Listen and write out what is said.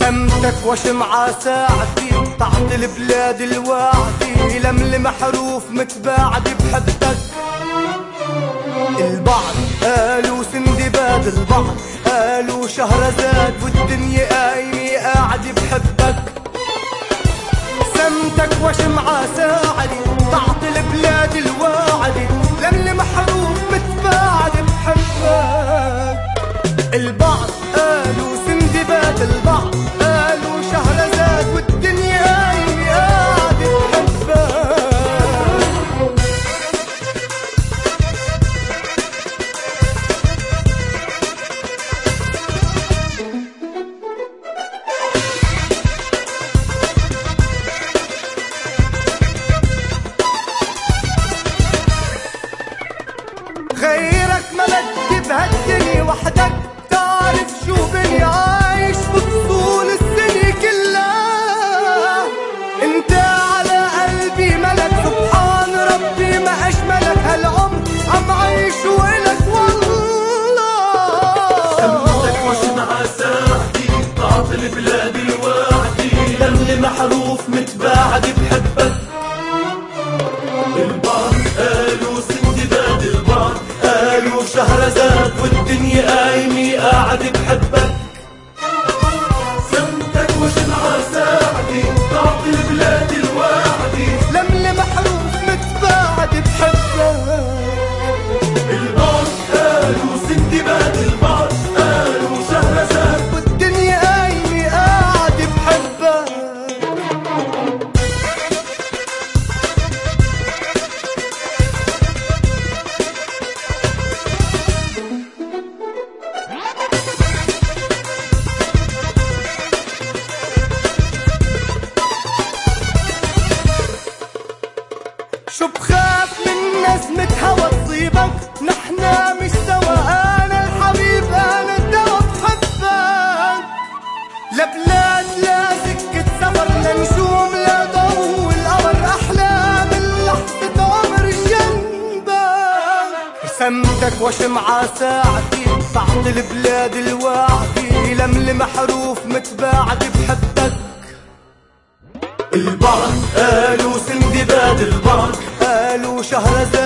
سمتك وشمعة ساعتي تعطي البلاد الواعدي، لملم حروف متباعدة بحبك. البعض قالوا سندباد، البعض قالوا شهرزاد، والدنيا قايمة قاعدة بحبك. سمتك وشمعة ساعدي تعطي البلاد الواعدة، لملم حروف متباعدة بحبك. البعض قالوا سندباد، البعض قالوا شهرزاد، والدنيا قايمة قاعدة بحبك. غيرك ما بدي بهالدنيا وحدك، تعرف شو بني عايش بطول السنة كلها. انت على قلبي ملك، سبحان ربي ما اشملك، هالعمر عم عيش وإلك والله. سمتك وشمعة ساعتي تعطي البلاد الواعدي، لملم حروف متباعدة بحبك. البعض قالوا سندباد، البعض قالوا شهرزاد، والدنيا قايمة قاعدة بحبك. سمتك وشمعة ساعتي تعطي البلاد الواعدي، لملم حروف متباعدة بحبك. البعض قالوا سندباد، البعض قالوا شهرزاد، والدنيا قايمة قاعدة بحبك. شو بخاف من نسمة هوا تصيبك، نحنا مش سوا، أنا الحبيب أنا الدوا بحبك. لبلاد لا سكة سفر، لنجوم لا ضوء القمر، أحلى من لحظة عمر جنبك. سمتك وشمعة ساعتي تعطي البلاد الواعدي، لملم حروف متباعدة بحبك. البعض قالوا سندباد، البعض قالوا شهرزاد،